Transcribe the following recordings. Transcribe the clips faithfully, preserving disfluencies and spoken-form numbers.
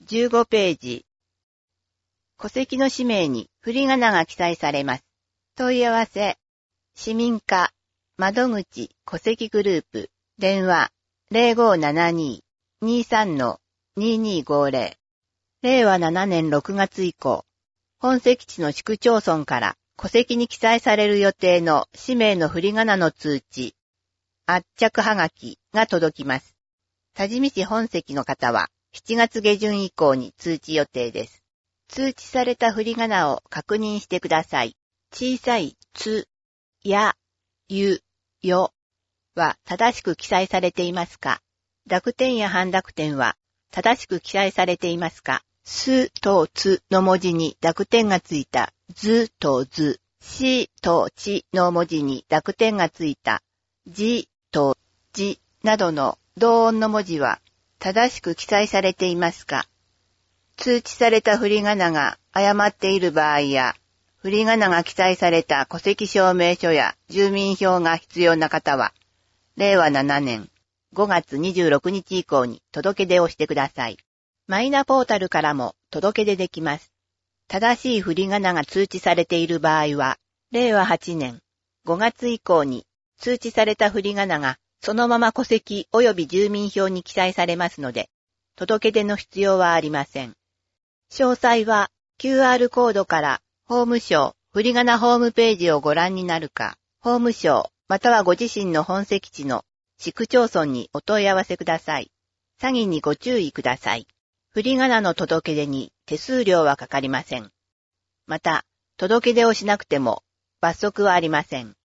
じゅうごページ。戸籍の氏名に振り仮名が記載されます。問い合わせ。市民課、窓口戸籍グループ、電話 ゼロごーななにーにーさんのにーにーごーぜろ。れいわななねんろくがつ以降、本籍地の市区町村から戸籍に記載される予定の氏名の振り仮名の通知、圧着はがきが届きます。多治見市本籍の方はしちがつげじゅん以降に通知予定です。通知された振り仮名を確認してください。小さいつ、や、ゆ、よは正しく記載されていますか？濁点や半濁点は正しく記載されていますか？すとつの文字に濁点がついたずとず、しとちの文字に濁点がついたじとじなどの同音の文字は正しく記載されていますか？通知された振り仮名が誤っている場合や、振り仮名が記載された戸籍証明書や住民票が必要な方は、れいわななねんごがつにじゅうろくにち以降に届け出をしてください。マイナポータルからも届け出できます。正しい振り仮名が通知されている場合は、れいわはちねんごがつ以降に通知された振り仮名がそのまま戸籍及び住民票に記載されますので、届け出の必要はありません。詳細は キューアール コードから法務省振り仮名ホームページをご覧になるか、法務省またはご自身の本籍地の市区町村にお問い合わせください。詐欺にご注意ください。振り仮名の届け出に手数料はかかりません。また、届け出をしなくても罰則はありません。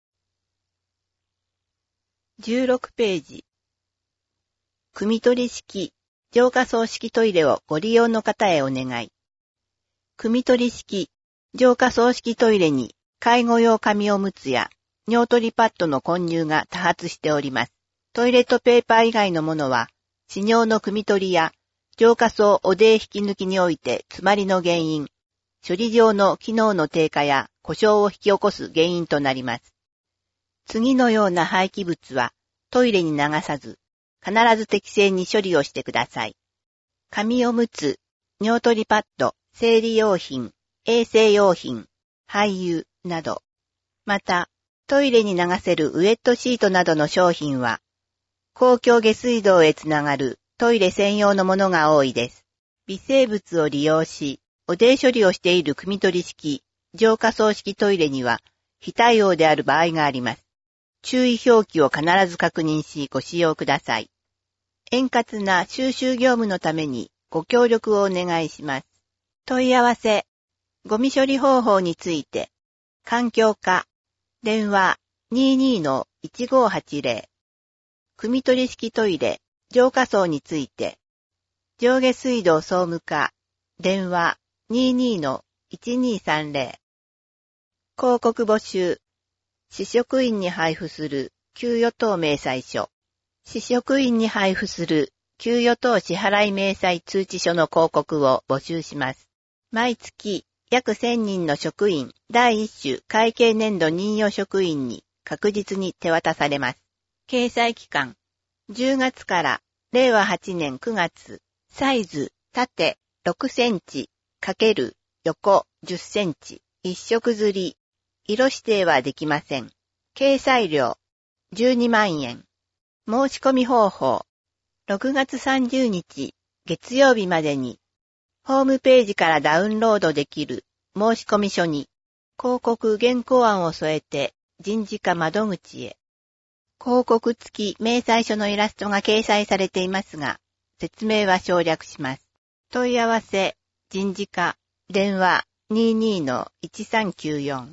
じゅうろくページ。汲み取り式、浄化槽式トイレをご利用の方へお願い。汲み取り式、浄化槽式トイレに介護用紙おむつや尿取りパッドの混入が多発しております。トイレットペーパー以外のものは、屎尿の汲み取りや浄化槽おで引き抜きにおいて詰まりの原因、処理上の機能の低下や故障を引き起こす原因となります。次のような廃棄物はトイレに流さず、必ず適正に処理をしてください。紙おむつ、尿取りパッド、生理用品、衛生用品、廃油など、また、トイレに流せるウェットシートなどの商品は、公共下水道へつながるトイレ専用のものが多いです。微生物を利用し、おで処理をしている汲み取り式、浄化槽式トイレには、非対応である場合があります。注意表記を必ず確認しご使用ください。円滑な収集業務のためにご協力をお願いします。問い合わせ、ゴミ処理方法について、環境課、電話 にーにーのいちごーはちぜろ、汲み取り式トイレ、浄化槽について、上下水道総務課、電話 にーにーのいちにーさんぜろ、広告募集、市職員に配布する給与等明細書、市職員に配布する給与等支払い明細通知書の広告を募集します。毎月約せんにんの職員だいいっ種会計年度任用職員に確実に手渡されます。掲載期間、じゅうがつかられいわはちねんくがつ、サイズ縦ろくセンチ×横じゅっセンチ、一色刷り、色指定はできません。掲載料じゅうにまんえん。申し込み方法、ろくがつさんじゅうにち月曜日までに、ホームページからダウンロードできる申し込み書に、広告原稿案を添えて人事課窓口へ。広告付き明細書のイラストが掲載されていますが、説明は省略します。問い合わせ、人事課、電話 にーにーのいちさんきゅうよん。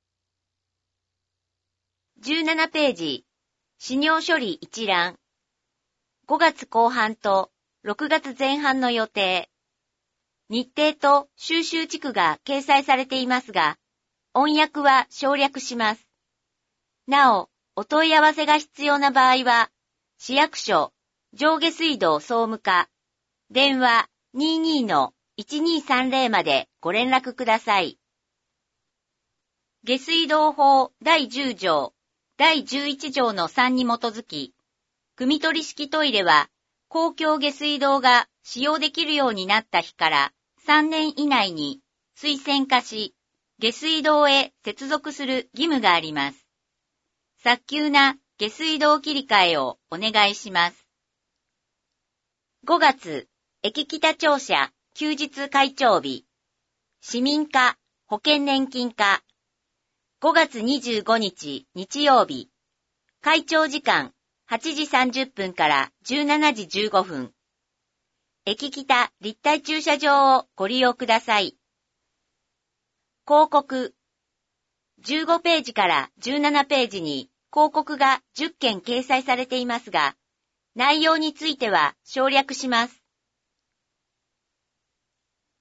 じゅうななページ、屎尿処理一覧。ごがつこう半とろくがつぜん半の予定。日程と収集地区が掲載されていますが、音訳は省略します。なお、お問い合わせが必要な場合は、市役所、上下水道総務課、電話 にーにーのいちにーさんぜろ までご連絡ください。下水道法だいじゅうじょう、だいじゅういちじょうのさんに基づき、汲み取り式トイレは、公共下水道が使用できるようになった日からさんねん以内に水栓化し、下水道へ接続する義務があります。早急な下水道切り替えをお願いします。ごがつ、駅北庁舎休日開庁日。市民課、保険年金課。ごがつにじゅうごにち日曜日。開庁時間はちじさんじゅっぷんからじゅうしちじじゅうごふん。駅北立体駐車場をご利用ください。広告。じゅうごページからじゅうななページに広告がじゅっけん掲載されていますが、内容については省略します。